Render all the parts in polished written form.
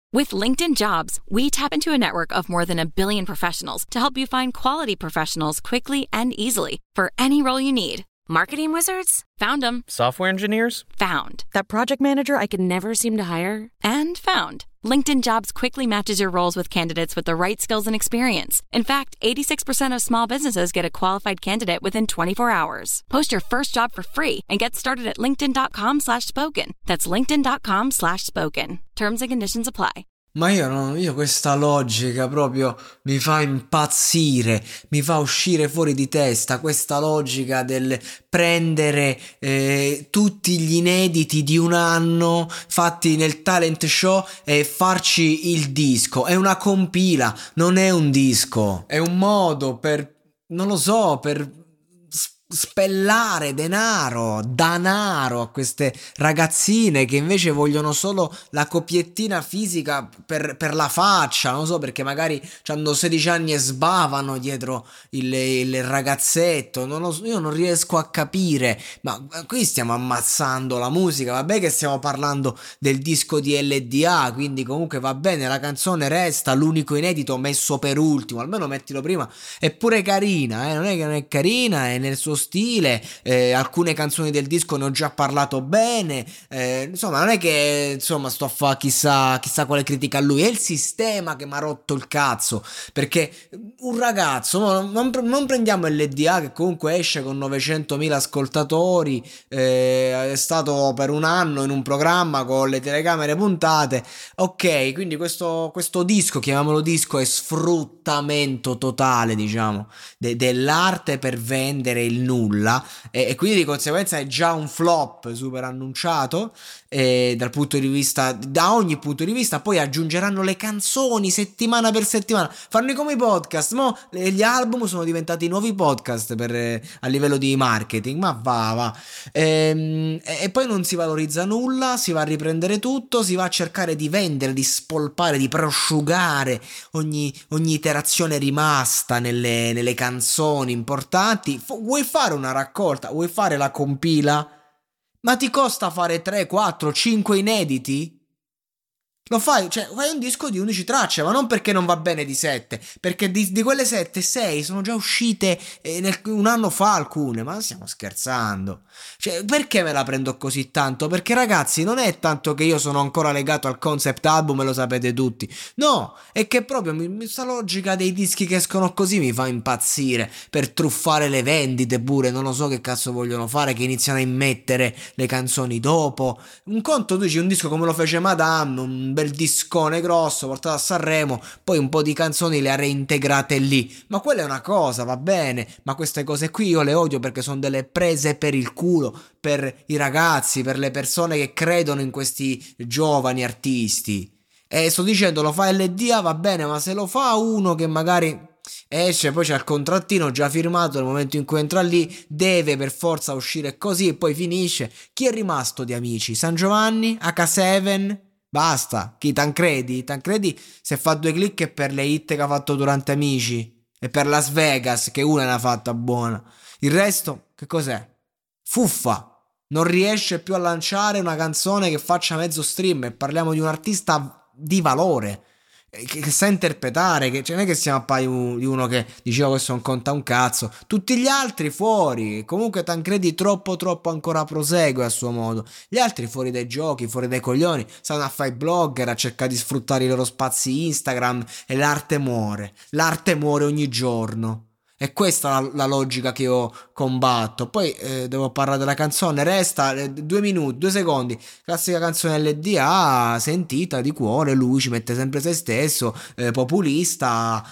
With LinkedIn Jobs, we tap into a network of more than 1 billion professionals to help you find quality professionals quickly and easily for any role you need. Marketing wizards? Found them. Software engineers? Found. That project manager I could never seem to hire? And found. LinkedIn Jobs quickly matches your roles with candidates with the right skills and experience. In fact, 86% of small businesses get a qualified candidate within 24 hours. Post your first job for free and get started at linkedin.com/spoken. That's linkedin.com/spoken. Terms and conditions apply. Ma io questa logica proprio mi fa impazzire, mi fa uscire fuori di testa, questa logica del prendere tutti gli inediti di un anno fatti nel talent show e farci il disco. È una compila, non è un disco, è un modo per, non lo so, per spellare danaro a queste ragazzine che invece vogliono solo la coppiettina fisica per la faccia, non so, perché magari hanno 16 anni e sbavano dietro il ragazzetto. Io non riesco a capire, ma qui stiamo ammazzando la musica. Vabbè che stiamo parlando del disco di LDA, quindi comunque va bene, la canzone resta l'unico inedito messo per ultimo, almeno mettilo prima. È pure carina, non è che non è carina, è nel suo stile, alcune canzoni del disco ne ho già parlato bene, insomma non è che sto a fare chissà quale critica a lui, è il sistema che mi ha rotto il cazzo, perché un ragazzo, non prendiamo LDA che comunque esce con 900.000 ascoltatori, è stato per un anno in un programma con le telecamere puntate, ok, quindi questo disco, chiamiamolo disco, è sfruttamento totale, diciamo, dell'arte per vendere il nulla, e quindi di conseguenza è già un flop super annunciato, dal punto di vista, da ogni punto di vista. Poi aggiungeranno le canzoni settimana per settimana, fanno come i podcast, mo gli album sono diventati nuovi podcast a livello di marketing, ma va. E poi non si valorizza nulla, si va a riprendere tutto, si va a cercare di vendere, di spolpare, di prosciugare ogni iterazione rimasta nelle canzoni importanti. Vuoi fare una raccolta, vuoi fare la compila, ma ti costa fare 3, 4, 5 inediti? Lo fai, fai un disco di 11 tracce, ma non perché non va bene di 7, perché di quelle 7, 6 sono già uscite un anno fa alcune, ma stiamo scherzando. Perché me la prendo così tanto? Perché ragazzi, non è tanto che io sono ancora legato al concept album e lo sapete tutti, no, è che proprio questa logica dei dischi che escono così mi fa impazzire, per truffare le vendite pure, non lo so che cazzo vogliono fare, che iniziano a immettere le canzoni dopo. Un conto, tu dici un disco come lo fece Madame, un bel discone grosso portato a Sanremo, poi un po' di canzoni le ha reintegrate lì, ma quella è una cosa, va bene, ma queste cose qui io le odio perché sono delle prese per il culo per i ragazzi, per le persone che credono in questi giovani artisti. E sto dicendo, lo fa LDA, va bene, ma se lo fa uno che magari esce, poi c'è il contrattino già firmato, nel momento in cui entra lì deve per forza uscire così e poi finisce. Chi è rimasto di amici? San Giovanni? H7? Basta. Chi? Tancredi si è fatto 2 click per le hit che ha fatto durante Amici e per Las Vegas, che una ne ha fatta buona. Il resto che cos'è? Fuffa. Non riesce più a lanciare una canzone che faccia mezzo stream, e parliamo di un artista di valore che sa interpretare, che non è che stiamo a paio di uno che diceva questo non conta un cazzo, tutti gli altri fuori. Comunque Tancredi troppo ancora prosegue a suo modo, gli altri fuori dai giochi, fuori dai coglioni, stanno a fare i blogger, a cercare di sfruttare i loro spazi Instagram, e l'arte muore ogni giorno. E questa è la logica che io combatto. Poi devo parlare della canzone, resta 2 minuti, 2 secondi, classica canzone LDA, sentita di cuore, lui ci mette sempre se stesso, populista,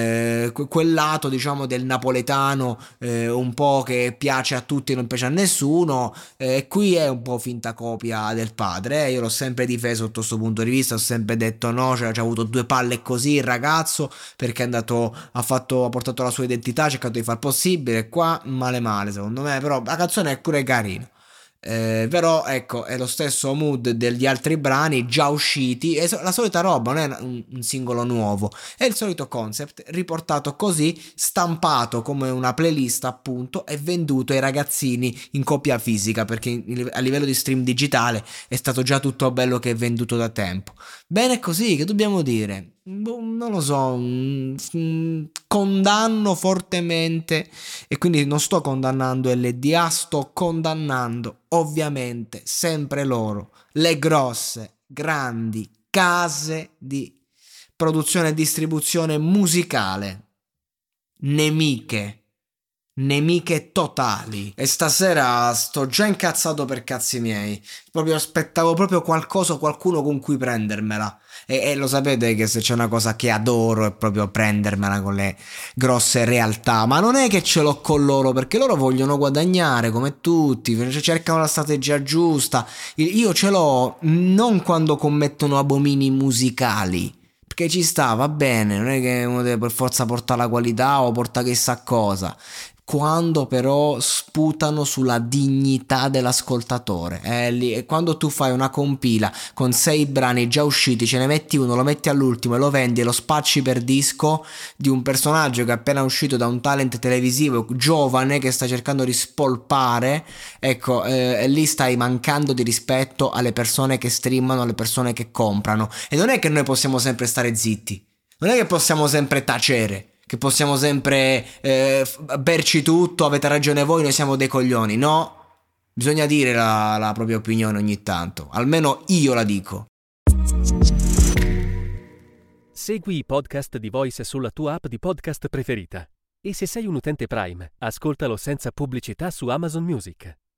quel lato diciamo del napoletano, un po' che piace a tutti e non piace a nessuno, qui è un po' finta copia del padre, io l'ho sempre difeso sotto questo punto di vista, ho sempre detto no, c'ha avuto 2 palle così il ragazzo, perché è andato, ha portato la sua identità, ha cercato di far possibile, qua male secondo me, però la canzone è pure carina. Però ecco, è lo stesso mood degli altri brani già usciti, è la solita roba, non è un singolo nuovo, è il solito concept riportato così, stampato come una playlist appunto e venduto ai ragazzini in copia fisica, perché a livello di stream digitale è stato già tutto bello che è venduto da tempo. Bene così, che dobbiamo dire? Non lo so, condanno fortemente, e quindi non sto condannando LDA, sto condannando ovviamente sempre loro, le grosse, grandi case di produzione e distribuzione musicale, nemiche totali. E stasera sto già incazzato per cazzi miei, proprio aspettavo proprio qualcuno con cui prendermela, e lo sapete che se c'è una cosa che adoro è proprio prendermela con le grosse realtà, ma non è che ce l'ho con loro, perché loro vogliono guadagnare come tutti, cercano la strategia giusta. Io ce l'ho non quando commettono abomini musicali, perché ci sta, va bene, non è che uno deve per forza portare la qualità o porta chissà cosa, quando però sputano sulla dignità dell'ascoltatore. E quando tu fai una compila con 6 brani già usciti, ce ne metti uno, lo metti all'ultimo e lo vendi e lo spacci per disco di un personaggio che è appena uscito da un talent televisivo giovane che sta cercando di spolpare, ecco, lì stai mancando di rispetto alle persone che streamano, alle persone che comprano. E non è che noi possiamo sempre stare zitti, non è che possiamo sempre tacere, che possiamo sempre berci tutto, avete ragione voi, noi siamo dei coglioni. No, bisogna dire la propria opinione ogni tanto, almeno io la dico. Segui i podcast di Voice sulla tua app di podcast preferita. E se sei un utente Prime, ascoltalo senza pubblicità su Amazon Music.